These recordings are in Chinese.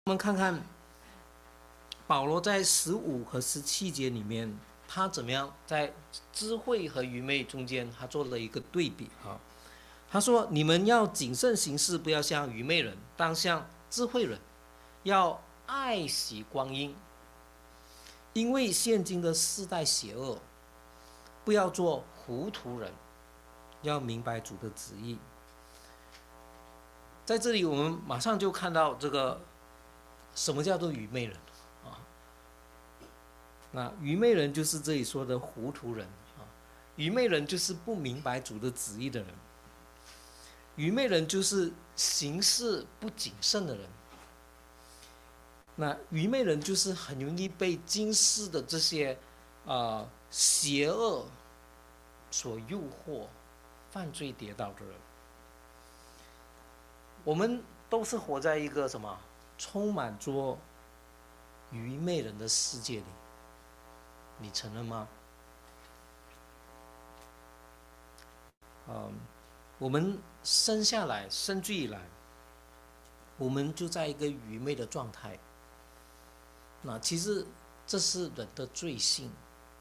我们看看保罗在15和17节里面，他怎么样在智慧和愚昧中间，他做了一个对比啊。他说：“你们要谨慎行事，不要像愚昧人，当像智慧人，要爱惜光阴，因为现今的世代邪恶，不要做糊涂人，要明白主的旨意。”在这里，我们马上就看到这个什么叫做愚昧人啊？那愚昧人就是这里说的糊涂人啊。愚昧人就是不明白主的旨意的人，愚昧人就是行事不谨慎的人。那愚昧人就是很容易被今世的这些邪恶所诱惑，犯罪跌倒的人。我们都是活在一个什么充满着愚昧人的世界里，你承认吗？我们生下来，生聚以来，我们就在一个愚昧的状态。那其实这是人的罪性。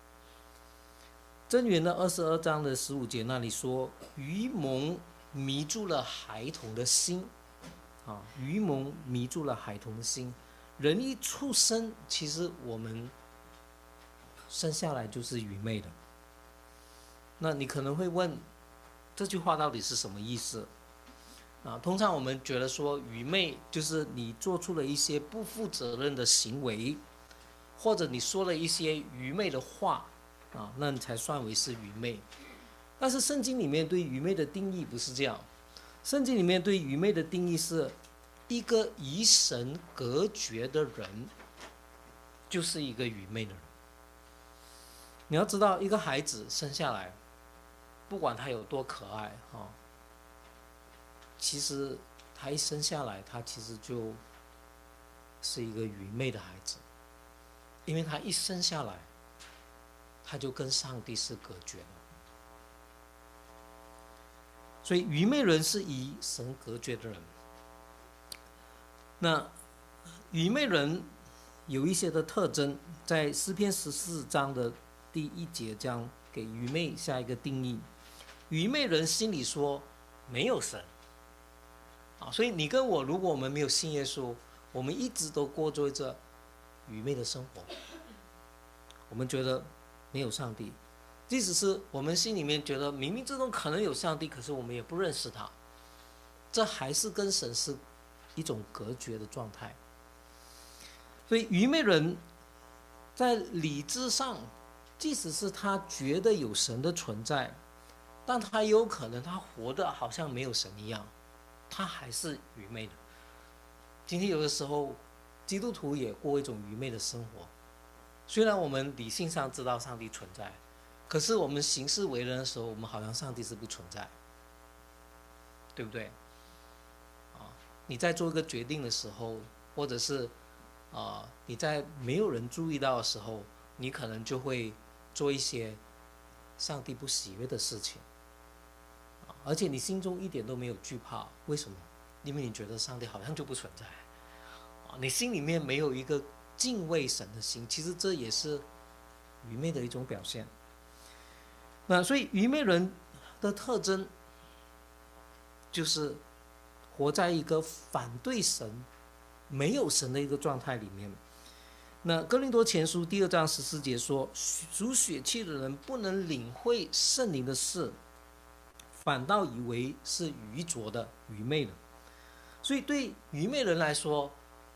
箴言的22章的15节那里说：“愚蒙迷住了孩童的心。”愚蒙迷住了孩童的心。人一出生，其实我们生下来就是愚昧的。那你可能会问，这句话到底是什么意思？通常我们觉得说愚昧就是你做出了一些不负责任的行为，或者你说了一些愚昧的话那你才算为是愚昧。但是圣经里面对愚昧的定义不是这样，圣经里面对愚昧的定义是一个与神隔绝的人就是一个愚昧的人。你要知道，一个孩子生下来，不管他有多可爱其实他一生下来，他其实就是一个愚昧的孩子，因为他一生下来，他就跟上帝是隔绝的。所以愚昧人是与神隔绝的人。那愚昧人有一些的特征，在诗篇14章的第1节将给愚昧下一个定义。愚昧人心里说没有神所以你跟我，如果我们没有信耶稣，我们一直都过着愚昧的生活。我们觉得没有上帝，即使是我们心里面觉得冥冥之中可能有上帝，可是我们也不认识他，这还是跟神是一种隔绝的状态。所以愚昧人在理智上，即使是他觉得有神的存在，但他有可能他活得好像没有神一样，他还是愚昧的。今天有的时候基督徒也过一种愚昧的生活，虽然我们理性上知道上帝存在，可是我们行事为人的时候，我们好像上帝是不存在，对不对？你在做一个决定的时候，或者是你在没有人注意到的时候，你可能就会做一些上帝不喜悦的事情而且你心中一点都没有惧怕。为什么？因为你觉得上帝好像就不存在你心里面没有一个敬畏神的心，其实这也是愚昧的一种表现。那所以愚昧人的特征就是活在一个反对神、没有神的一个状态里面。那哥林多前书2章14节说：“属血气的人不能领会圣灵的事，反倒以为是愚拙的、愚昧的。”所以对愚昧人来说，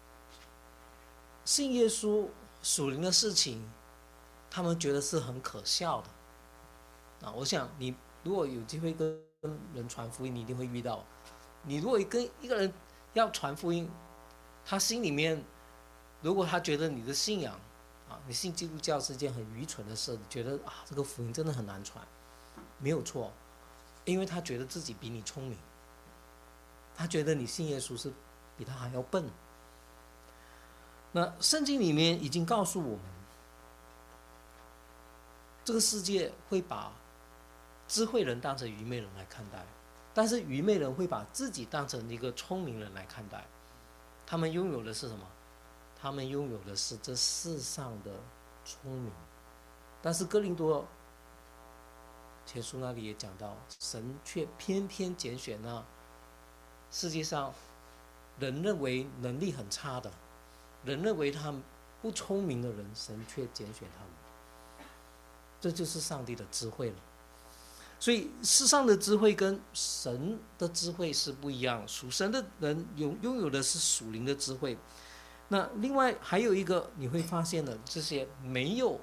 信耶稣属灵的事情，他们觉得是很可笑的我想你如果有机会跟人传福音，你一定会遇到。你如果跟一个人要传福音，他心里面如果他觉得你的信仰你信基督教是件很愚蠢的事，觉得这个福音真的很难传，没有错，因为他觉得自己比你聪明，他觉得你信耶稣是比他还要笨。那圣经里面已经告诉我们，这个世界会把智慧人当成愚昧人来看待，但是愚昧人会把自己当成一个聪明人来看待。 他们拥有的是什么？他们拥有的是这世上的聪明。但是哥林多前书那里也讲到，神却偏偏拣选那世界上人认为能力很差的，人认为他们不聪明的人，神却拣选他们。这就是上帝的智慧了。所以世上的智慧跟神的智慧是不一样，属神的人拥有的是属灵的智慧。那另外还有一个你会发现的，这些没有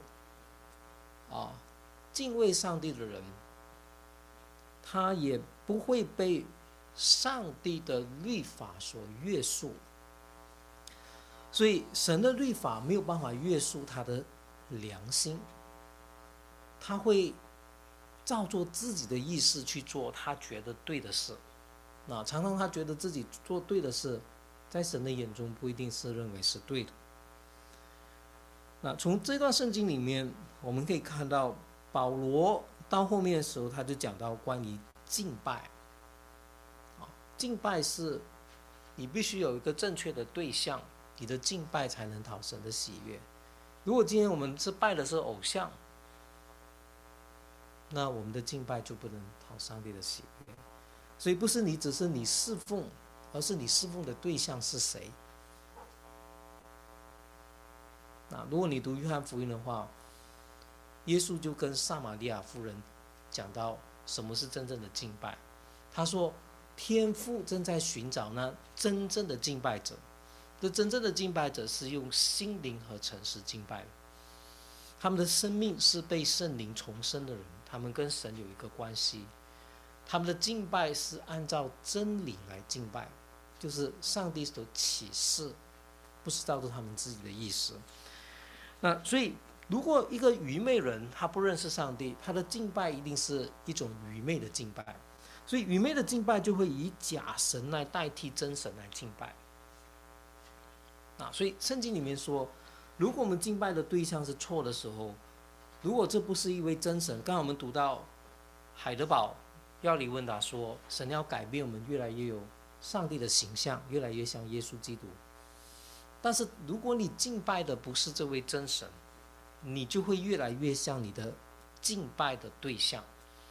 敬畏上帝的人，他也不会被上帝的律法所约束。所以神的律法没有办法约束他的良心，他会照做自己的意识去做他觉得对的事。那常常他觉得自己做对的事，在神的眼中不一定是认为是对的。那从这段圣经里面，我们可以看到保罗到后面的时候，他就讲到关于敬拜。敬拜是你必须有一个正确的对象，你的敬拜才能讨神的喜悦。如果今天我们是拜的是偶像，那我们的敬拜就不能讨上帝的喜悦。所以不是你只是你侍奉，而是你侍奉的对象是谁。那如果你读约翰福音的话，耶稣就跟撒玛利亚妇人讲到什么是真正的敬拜。他说天父正在寻找那真正的敬拜者，这真正的敬拜者是用心灵和诚实敬拜的，他们的生命是被圣灵重生的人，他们跟神有一个关系，他们的敬拜是按照真理来敬拜，就是上帝所启示，不是照着他们自己的意思。那所以如果一个愚昧人他不认识上帝，他的敬拜一定是一种愚昧的敬拜。所以愚昧的敬拜就会以假神来代替真神来敬拜。所以圣经里面说，如果我们敬拜的对象是错的时候，如果这不是一位真神，刚才我们读到海德堡要理问答说，神要改变我们越来越有上帝的形象，越来越像耶稣基督。但是如果你敬拜的不是这位真神，你就会越来越像你的敬拜的对象。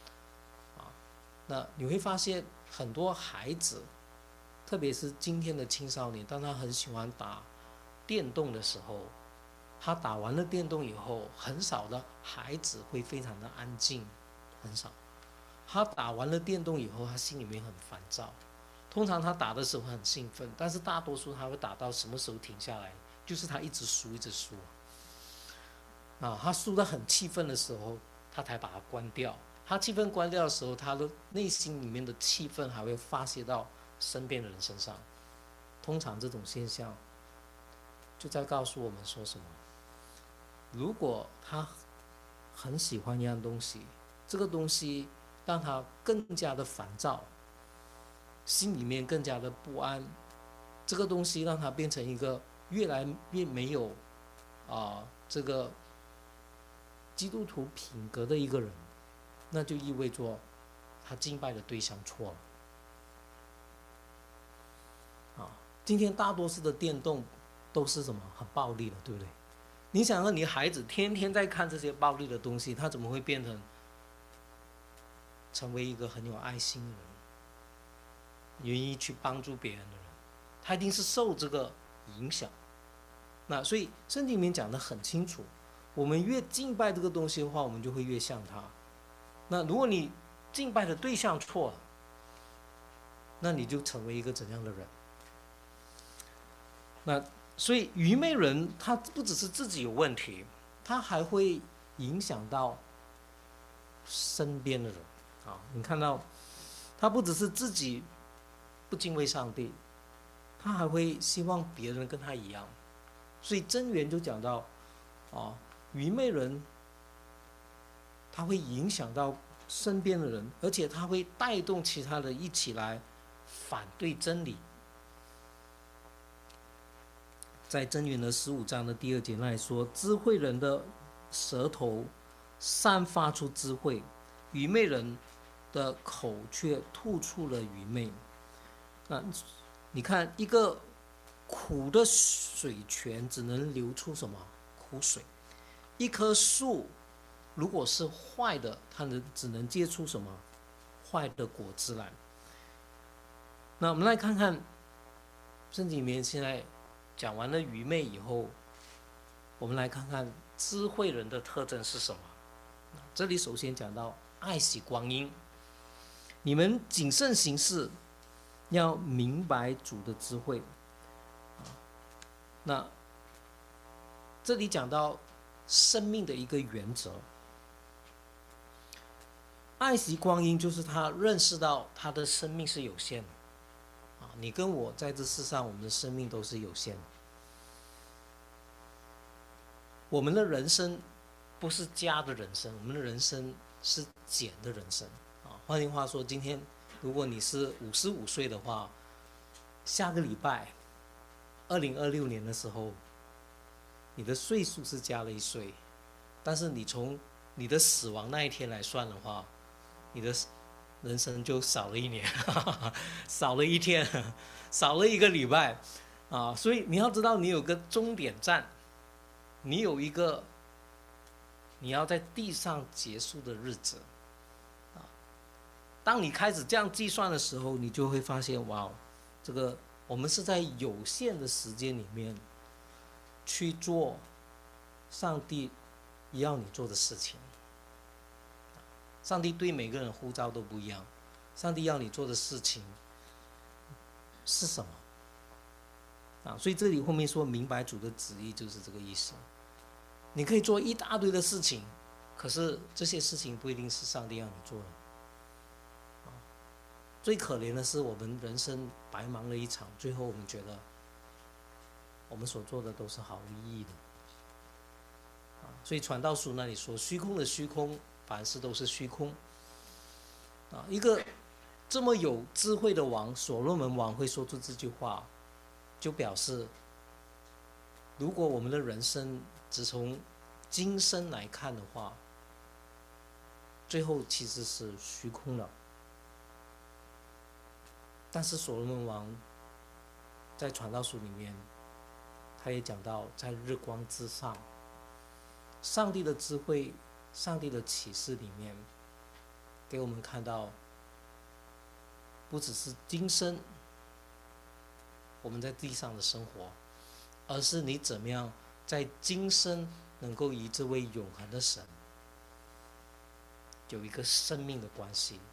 那你会发现很多孩子，特别是今天的青少年，当他很喜欢打电动的时候，他打完了电动以后，很少的孩子会非常的安静，很少。他打完了电动以后，他心里面很烦躁。通常他打的时候很兴奋，但是大多数他会打到什么时候停下来？就是他一直输，一直输。他输得很气愤的时候，他才把它关掉。他气氛关掉的时候，他的内心里面的气氛还会发泄到身边的人身上。通常这种现象就在告诉我们说什么？如果他很喜欢一样东西，这个东西让他更加的烦躁，心里面更加的不安，这个东西让他变成一个越来越没有这个基督徒品格的一个人，那就意味着他敬拜的对象错了。今天大多数的电动都是什么？很暴力的，对不对？你想让你孩子天天在看这些暴力的东西，他怎么会变成为一个很有爱心的人，愿意去帮助别人的人？他一定是受这个影响。那所以圣经里面讲得很清楚，我们越敬拜这个东西的话，我们就会越像他。那如果你敬拜的对象错了，那你就成为一个怎样的人？那所以愚昧人他不只是自己有问题，他还会影响到身边的人。你看到他不只是自己不敬畏上帝，他还会希望别人跟他一样。所以箴言就讲到愚昧人他会影响到身边的人，而且他会带动其他人一起来反对真理。在箴言的15章的第2节那里说，智慧人的舌头散发出智慧，愚昧人的口却吐出了愚昧。那你看，一个苦的水泉只能流出什么？苦水。一棵树如果是坏的，它只能结出什么？坏的果子来。那我们来看看圣经里面现在讲完了愚昧以后，我们来看看智慧人的特征是什么。这里首先讲到爱惜光阴，你们谨慎行事，要明白主的智慧。那这里讲到生命的一个原则，爱惜光阴就是他认识到他的生命是有限的。你跟我在这世上，我们的生命都是有限的。我们的人生不是加的人生，我们的人生是减的人生。换句话说，今天如果你是55岁的话，下个礼拜2026年的时候，你的岁数是加了1岁，但是你从你的死亡那一天来算的话，你的人生就少了1年，少了1天，少了1个礼拜啊！所以你要知道，你有个终点站，你有一个你要在地上结束的日子啊。当你开始这样计算的时候，你就会发现，哇，这个我们是在有限的时间里面去做上帝要你做的事情。上帝对每个人呼召都不一样，上帝要你做的事情是什么？所以这里后面说明白主的旨意就是这个意思。你可以做一大堆的事情，可是这些事情不一定是上帝要你做的。最可怜的是我们人生白忙了一场，最后我们觉得我们所做的都是毫无意义的。所以传道书那里说，虚空的虚空，凡事都是虚空。一个这么有智慧的王，所罗门王会说出这句话，就表示，如果我们的人生只从今生来看的话，最后其实是虚空了。但是所罗门王在传道书里面，他也讲到，在日光之上，上帝的智慧、上帝的启示里面，给我们看到，不只是今生我们在地上的生活，而是你怎么样在今生能够与这位永恒的神有一个生命的关系。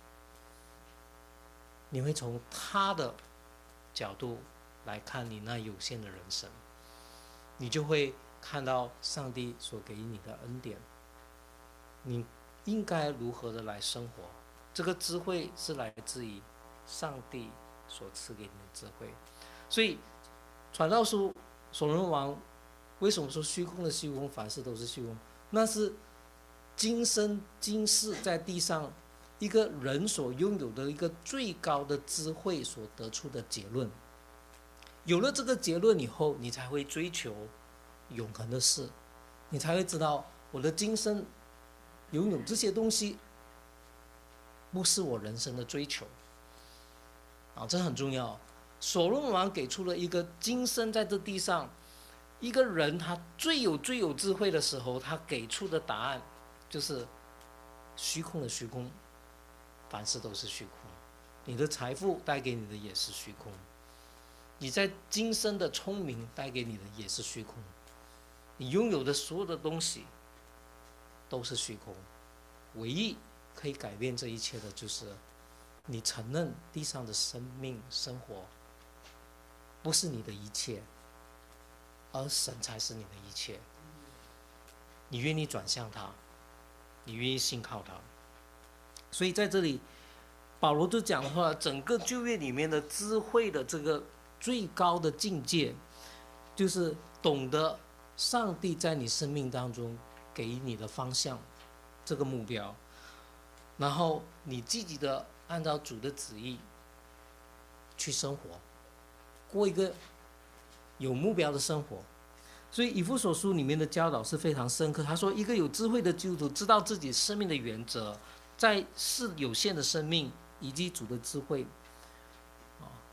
你会从他的角度来看你那有限的人生，你就会看到上帝所给你的恩典，你应该如何的来生活。这个智慧是来自于上帝所赐给你的智慧。所以传道书所罗门王为什么说虚空的虚空，凡事都是虚空？那是今生今世在地上一个人所拥有的一个最高的智慧所得出的结论。有了这个结论以后，你才会追求永恒的事，你才会知道我的今生拥有这些东西不是我人生的追求这很重要。所罗门王给出了一个今生在这地上一个人他最有智慧的时候，他给出的答案就是虚空的虚空，凡事都是虚空。你的财富带给你的也是虚空，你在今生的聪明带给你的也是虚空，你拥有的所有的东西都是虚空。唯一可以改变这一切的就是你承认地上的生命生活不是你的一切，而神才是你的一切。你愿意转向他，你愿意信靠他。所以在这里保罗就讲的话，整个旧约里面的智慧的这个最高的境界，就是懂得上帝在你生命当中给你的方向，这个目标，然后你积极的按照主的旨意去生活，过一个有目标的生活。所以以弗所书里面的教导是非常深刻。他说，一个有智慧的基督徒知道自己生命的原则，在是有限的生命以及主的智慧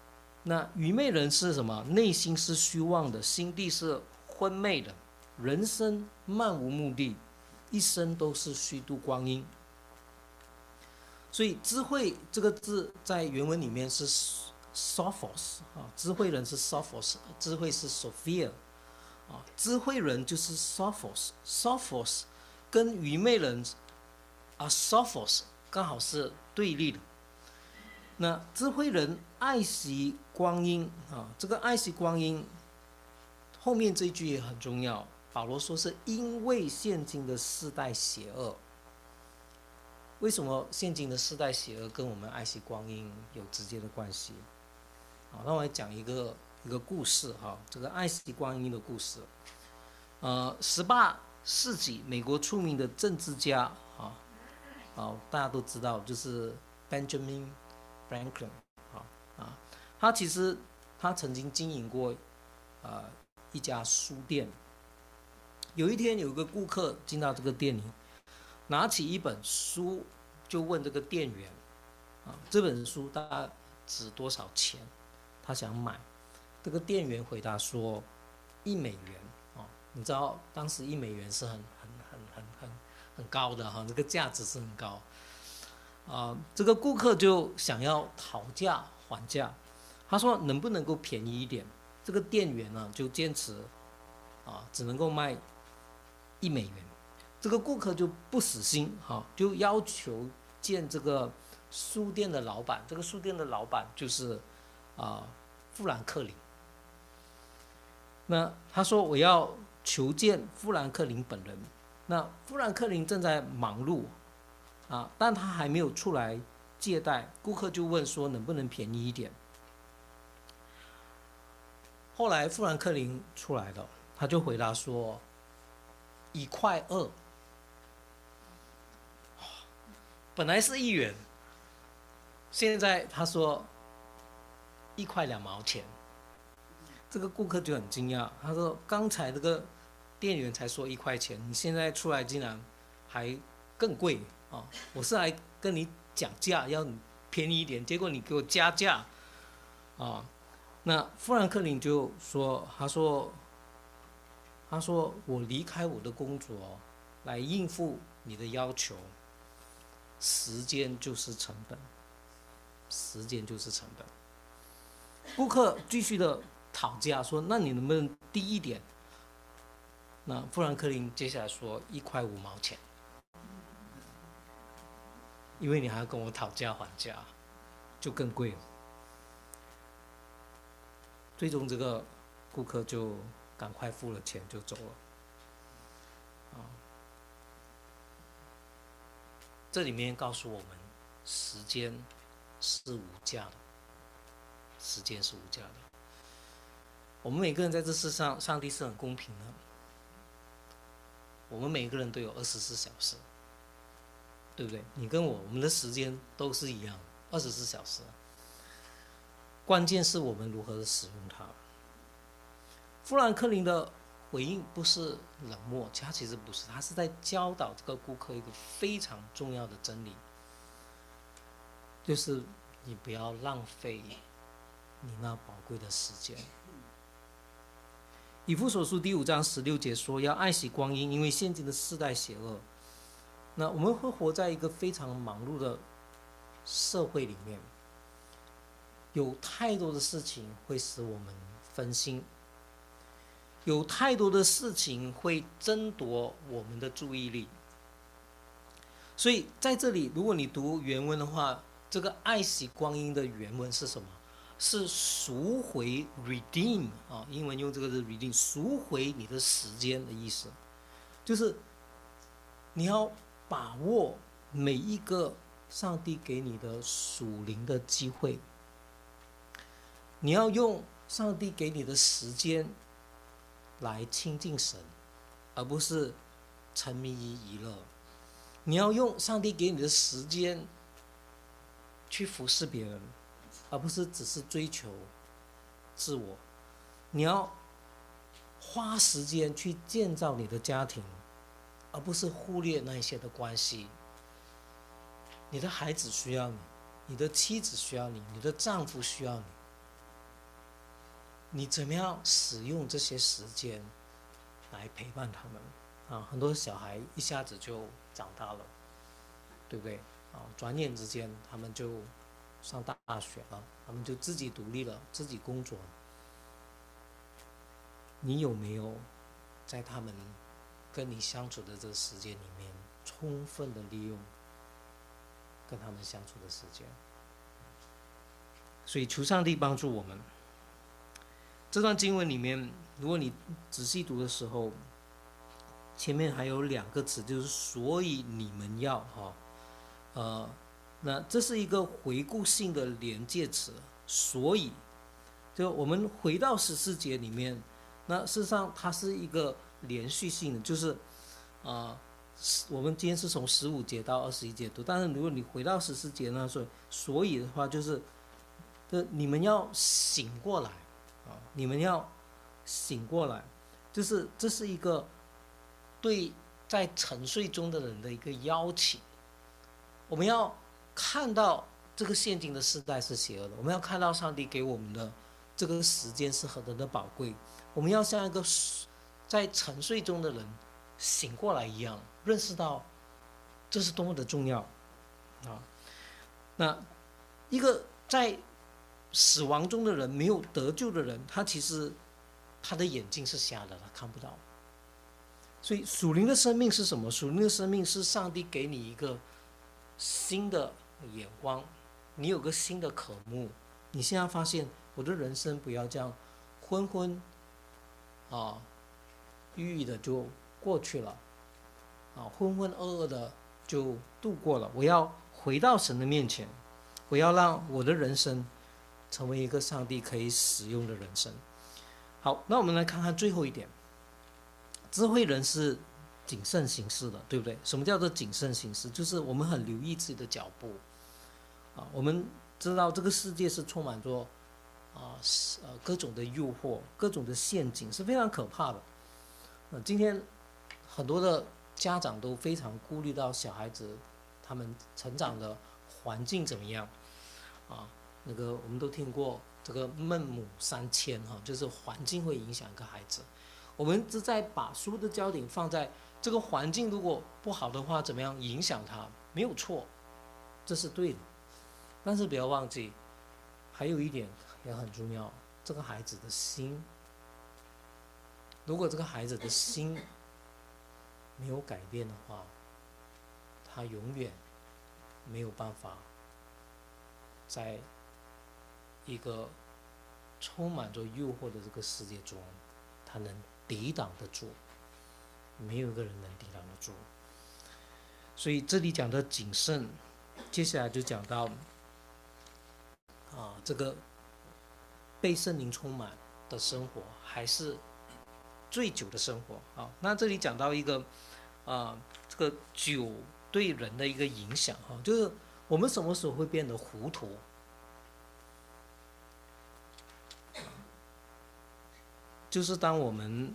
那愚昧人是什么？内心是虚妄的，心地是昏昧的，人生漫无目的，一生都是虚度光阴。所以智慧这个字在原文里面是 sophos 啊，智慧人是 sophos， 智慧是 Sophia 啊，智慧人就是 sophos 跟愚昧人sophos 刚好是对立的。那智慧人爱惜光阴啊，这个爱惜光阴后面这一句也很重要，保罗说是因为现今的世代邪恶。为什么现今的世代邪恶跟我们爱惜光阴有直接的关系？好，那我来讲一个故事哈，这个爱惜光阴的故事。18世纪美国出名的政治家大家都知道，就是 Benjamin Franklin 他其实他曾经经营过一家书店。有一天有一个顾客进到这个店里，拿起一本书就问这个店员这本书大概值多少钱，他想买。这个店员回答说$1你知道当时$1是很高的这个价值是很高这个顾客就想要讨价还价，他说能不能够便宜一点？这个店员呢就坚持只能够卖$1。这个顾客就不死心就要求见这个书店的老板。这个书店的老板就是富兰克林。那他说我要求见富兰克林本人。那富兰克林正在忙碌但他还没有出来接待。顾客就问说能不能便宜一点？后来富兰克林出来了，他就回答说$1.2。本来是$1，现在他说$1.2。这个顾客就很惊讶，他说刚才这个店员才说$1，你现在出来竟然还更贵我是来跟你讲价，要你便宜一点，结果你给我加价那富兰克林就说，他说我离开我的工作来应付你的要求，时间就是成本，时间就是成本。顾客继续的讨价说，那你能不能低一点？那富兰克林接下来说$1.5，因为你还要跟我讨价还价，就更贵了。最终这个顾客就赶快付了钱就走了这里面告诉我们，时间是无价的，时间是无价的。我们每个人在这世上，上帝是很公平的。我们每个人都有24小时，对不对？你跟我们的时间都是一样，24小时。关键是我们如何的使用它。富兰克林的回应不是冷漠，他其实不是，他是在教导这个顾客一个非常重要的真理，就是你不要浪费你那宝贵的时间。以弗所书第5章16节说，要爱惜光阴，因为现今的世代邪恶。那我们会活在一个非常忙碌的社会里面，有太多的事情会使我们分心，有太多的事情会争夺我们的注意力。所以在这里，如果你读原文的话，这个爱惜光阴的原文是什么？是赎回 redeem 英文用这个是 redeem， 赎回你的时间的意思，就是你要把握每一个上帝给你的属灵的机会，你要用上帝给你的时间来亲近神，而不是沉迷于娱乐。你要用上帝给你的时间去服侍别人，而不是只是追求自我。你要花时间去建造你的家庭，而不是忽略那些的关系。你的孩子需要你，你的妻子需要你，你的丈夫需要你。 你怎么样使用这些时间来陪伴他们啊？很多小孩一下子就长大了，对不对？啊，转眼之间他们就上大学了，他们就自己独立了，自己工作了。你有没有在他们跟你相处的这个时间里面，充分的利用跟他们相处的时间？所以求上帝帮助我们。这段经文里面，如果你仔细读的时候，前面还有2个词，就是所以你们要那这是一个回顾性的连接词，所以就我们回到14节里面，那事实上它是一个连续性的，就是我们今天是从15节到21节读，但是如果你回到14节呢，所以的话就是你们要醒过来啊，你们要醒过来，就是这是一个对在沉睡中的人的一个邀请。我们要看到这个现今的时代是邪恶的，我们要看到上帝给我们的这个时间是何等的宝贵，我们要像一个在沉睡中的人醒过来一样，认识到这是多么的重要啊！那一个在死亡中的人，没有得救的人，他其实他的眼睛是瞎的，他看不到。所以属灵的生命是什么？属灵的生命是上帝给你一个新的眼光，你有个新的渴慕。你现在发现我的人生不要这样昏昏郁郁的就过去了浑浑噩噩的就度过了。我要回到神的面前，我要让我的人生成为一个上帝可以使用的人生。好，那我们来看看最后一点，智慧人是谨慎行事的，对不对？什么叫做谨慎行事？就是我们很留意自己的脚步我们知道这个世界是充满着各种的诱惑，各种的陷阱，是非常可怕的。今天很多的家长都非常顾虑到小孩子他们成长的环境怎么样那个我们都听过这个孟母三迁就是环境会影响一个孩子。我们是在把所有的焦点放在这个环境如果不好的话，怎么样影响他，没有错，这是对的。但是不要忘记，还有一点也很重要，这个孩子的心。如果这个孩子的心没有改变的话，他永远没有办法在一个充满着诱惑的这个世界中，他能抵挡得住。没有一个人能抵挡得住。所以这里讲的谨慎，接下来就讲到这个被圣灵充满的生活，还是醉酒的生活那这里讲到一个这个酒对人的一个影响就是我们什么时候会变得糊涂？就是当我们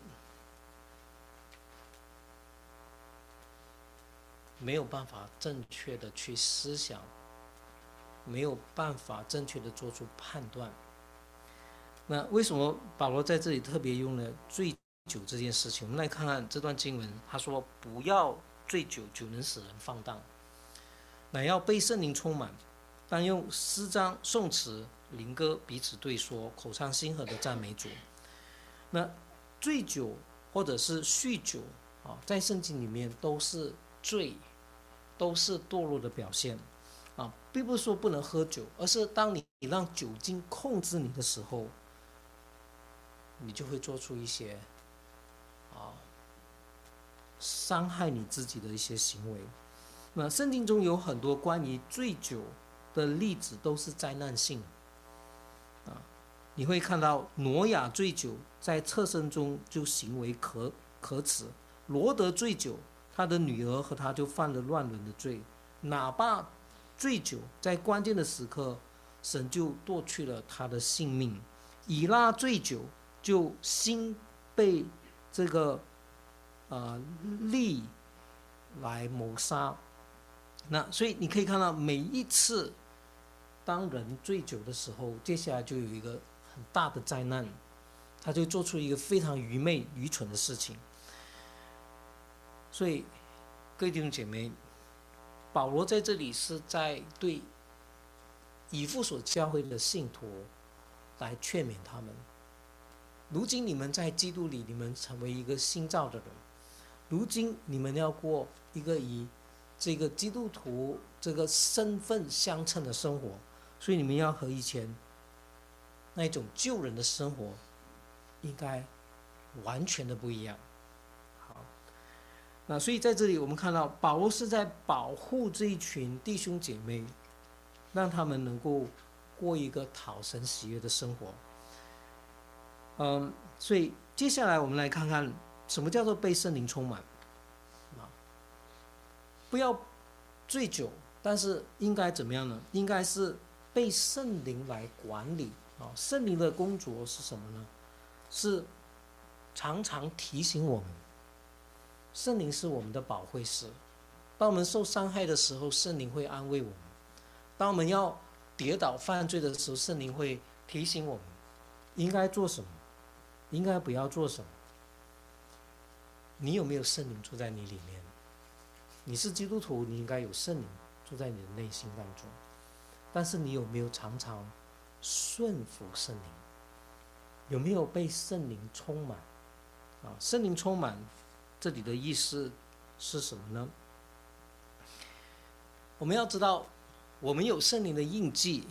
没有办法正确的去思想，没有办法正确的做出判断。那为什么保罗在这里特别用了醉酒这件事情？我们来看看这段经文，他说不要醉酒，酒能使人放荡，乃要被圣灵充满，当用诗章、颂词、灵歌彼此对说，口唱心和的赞美主。那醉酒或者是酗酒在圣经里面都是罪，都是堕落的表现并不是说不能喝酒，而是当你让酒精控制你的时候，你就会做出一些伤害你自己的一些行为。那圣经中有很多关于醉酒的例子都是灾难性你会看到挪亚醉酒，在侧身中就行为可耻；罗德醉酒，他的女儿和他就犯了乱伦的罪；哪怕醉酒，在关键的时刻，神就夺去了他的性命；以拉醉酒，就心被这个力来谋杀。那所以你可以看到，每一次当人醉酒的时候，接下来就有一个很大的灾难他就做出一个非常愚昧、愚蠢的事情。所以，各位弟兄姐妹，保罗在这里是在对以弗所教会的信徒来劝勉他们：如今你们在基督里，你们成为一个新造的人。如今你们要过一个以这个基督徒这个身份相称的生活，所以你们要和以前那一种救人的生活应该完全的不一样。好，那所以在这里我们看到保罗是在保护这一群弟兄姐妹，让他们能够过一个讨神喜悦的生活。所以接下来我们来看看什么叫做被圣灵充满。不要醉酒，但是应该怎么样呢？应该是被圣灵来管理。圣灵的工作是什么呢？是常常提醒我们，圣灵是我们的保惠师。当我们受伤害的时候，圣灵会安慰我们；当我们要跌倒犯罪的时候，圣灵会提醒我们应该做什么，应该不要做什么。你有没有圣灵住在你里面？你是基督徒，你应该有圣灵住在你的内心当中，但是你有没有常常顺服圣灵？有没有被圣灵充满？圣灵充满这里的意思是什么呢？我们要知道，我们有圣灵的印记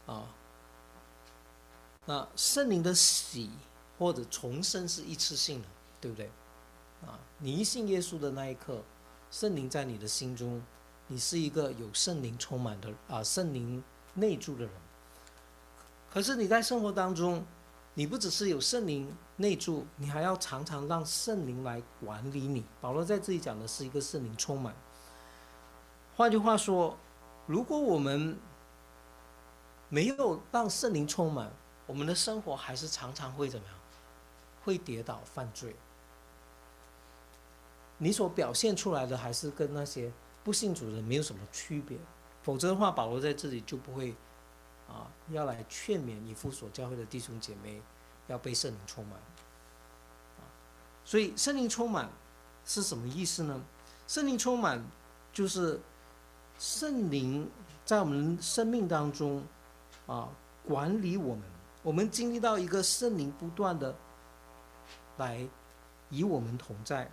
那圣灵的洗或者重生是一次性的，对不对？你一信耶稣的那一刻，圣灵在你的心中，你是一个有圣灵充满的圣灵内住的人。可是你在生活当中，你不只是有圣灵内住，你还要常常让圣灵来管理你。保罗在这里讲的是一个圣灵充满。换句话说，如果我们没有让圣灵充满，我们的生活还是常常会怎么样？会跌倒犯罪。你所表现出来的还是跟那些不信主的人没有什么区别，否则的话，保罗在这里就不会要来劝勉以弗所教会的弟兄姐妹要被圣灵充满。所以圣灵充满是什么意思呢？圣灵充满就是圣灵在我们生命当中管理我们，我们经历到一个圣灵不断的来与我们同在。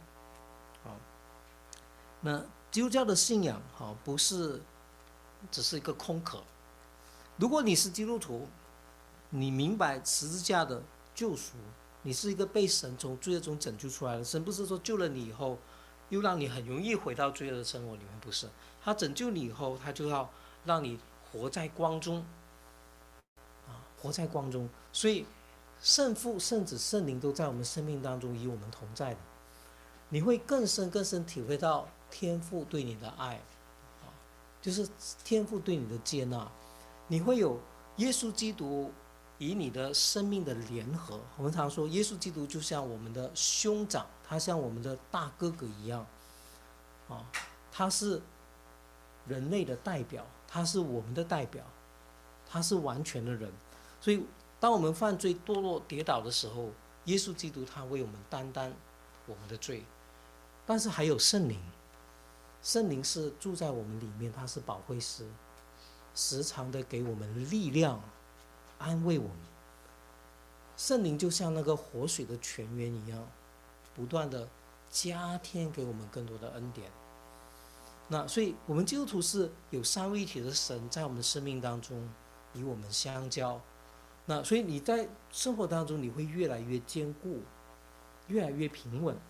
那基督教的信仰不是只是一个空壳。如果你是基督徒，你明白十字架的救赎，你是一个被神从罪恶中拯救出来的。神不是说救了你以后又让你很容易回到罪恶的生活里面，不是。他拯救你以后，他就要让你活在光中活在光中。所以圣父、圣子、圣灵都在我们生命当中与我们同在的。你会更深更深体会到天父对你的爱就是天父对你的接纳。你会有耶稣基督与你的生命的联合。我们常说耶稣基督就像我们的兄长，他像我们的大哥哥一样他是人类的代表，他是我们的代表，他是完全的人。所以当我们犯罪堕落跌倒的时候，耶稣基督他为我们担当我们的罪。但是还有圣灵，圣灵是住在我们里面，他是保惠师，时常的给我们力量，安慰我们。圣灵就像那个活水的泉源一样，不断的加添给我们更多的恩典。那所以我们基督徒是有三位一体的神在我们的生命当中与我们相交。那所以你在生活当中你会越来越坚固，越来越平稳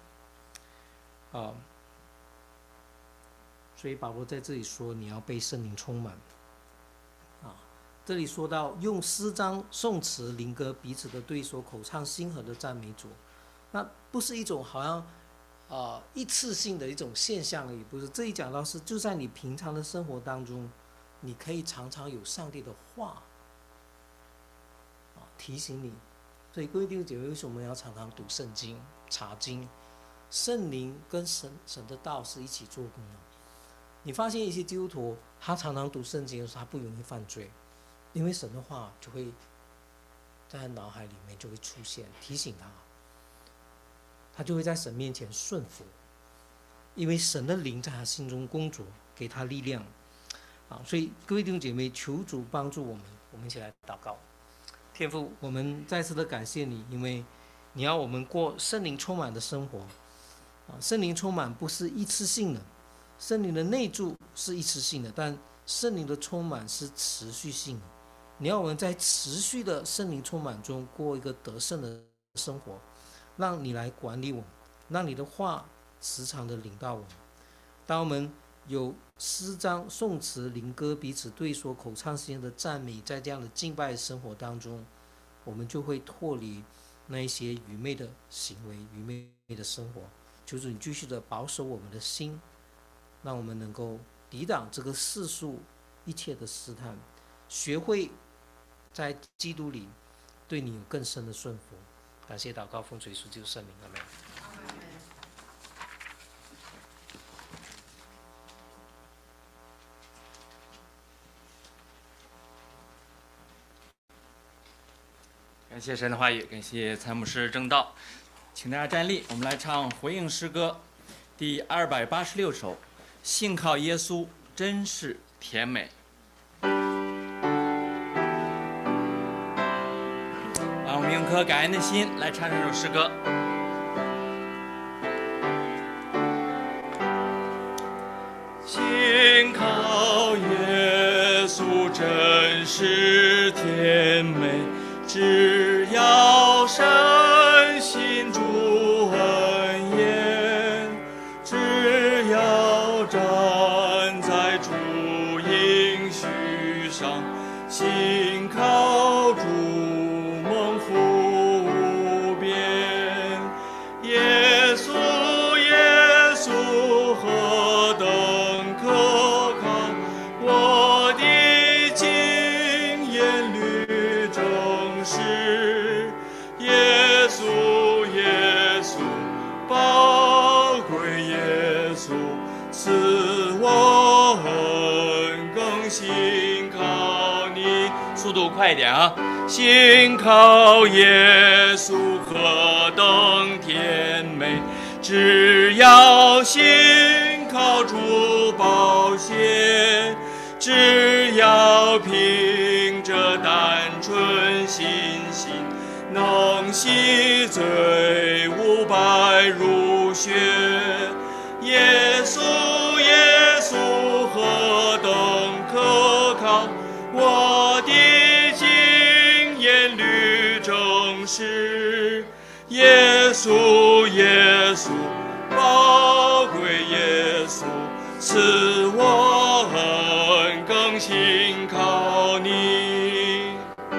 所以保罗在这里说你要被圣灵充满这里说到用诗章、颂词、灵歌彼此的对说，口唱心和的赞美主。那不是一种好像一次性的一种现象而已，不是。这里讲到是就在你平常的生活当中，你可以常常有上帝的话提醒你。所以各位弟兄姐妹，为什么要常常读圣经、查经？圣灵跟神的道是一起做工的。你发现一些基督徒他常常读圣经的时候，他不容易犯罪，因为神的话就会在他脑海里面就会出现，提醒他，他就会在神面前顺服，因为神的灵在他心中工作，给他力量。所以各位弟兄姐妹，求主帮助我们，我们一起来祷告。天父，我们再次的感谢你，因为你要我们过圣灵充满的生活。圣灵充满不是一次性的，圣灵的内住是一次性的，但圣灵的充满是持续性的。你要我们在持续的圣灵充满中过一个得胜的生活，让你来管理我们，让你的话时常的领导我们。当我们有诗章、颂词、灵歌彼此对说、口唱心的赞美，在这样的敬拜生活当中，我们就会脱离那一些愚昧的行为、愚昧的生活。求主你继续的保守我们的心，让我们能够抵挡这个世俗一切的试探，学会在基督里对你有更深的顺服。感谢祷告，奉主耶稣基督圣名，阿们。 感谢神的话语，感谢参牧师正道，请大家站立，我们来唱回应诗歌第286首，信靠耶稣真是甜美。让我们用颗感恩的心来唱这首诗歌。信靠耶稣真是甜美，只要深信主恩言，只要站在主应许上，信靠主蒙福无边。耶稣耶稣何等可靠，我的经验律证实，耶稣耶稣宝贵耶稣赐我恩，更信靠你。速度快一点啊！信靠耶稣何等甜美，只要信靠主宝血，只要凭着单纯信心，能洗罪污白如雪。耶稣耶稣何等可靠，我的经验律证实，耶稣耶稣宝贵耶稣赐我恩，更信靠你。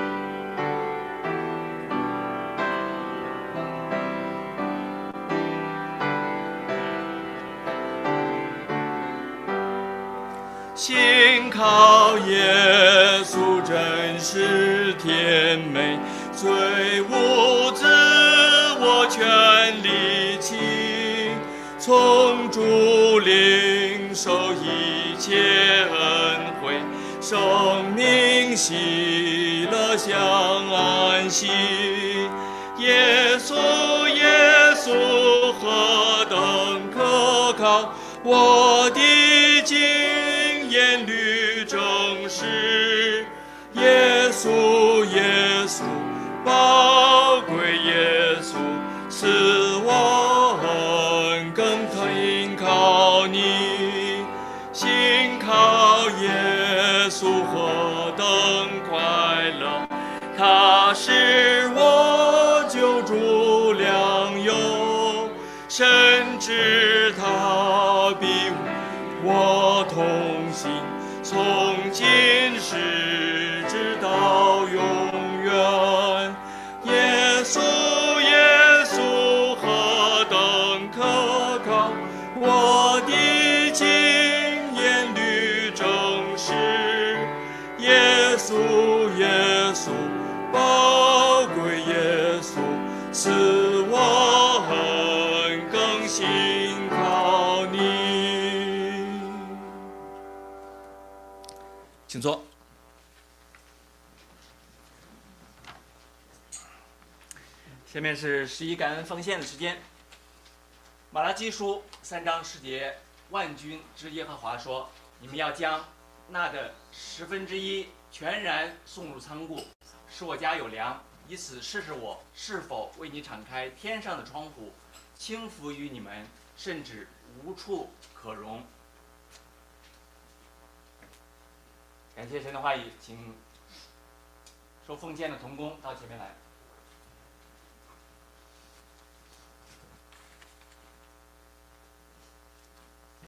信靠耶稣真是甜美，罪无自我全力起，从主领受一切恩惠，生命喜乐享安息。耶稣耶稣何等可靠，我的经验律证实，耶稣耶稣宝贵耶稣赐我恩，更信靠你。信靠耶稣何等快乐，他是我救主良友，深知他必我同行，从今时直到永远。耶稣耶稣何等可靠，我的经验律证实，耶稣耶稣宝贵耶稣赐我恩，更信靠你。请坐。 下面是11感恩奉献的时间。马拉基书3章10节，万军之耶和华说：“你们要将那的1/10全然送入仓库，使我家有粮，以此试试我是否为你敞开天上的窗户，倾福于你们，甚至无处可容。”感谢神的话语，请受奉献的同工到前面来。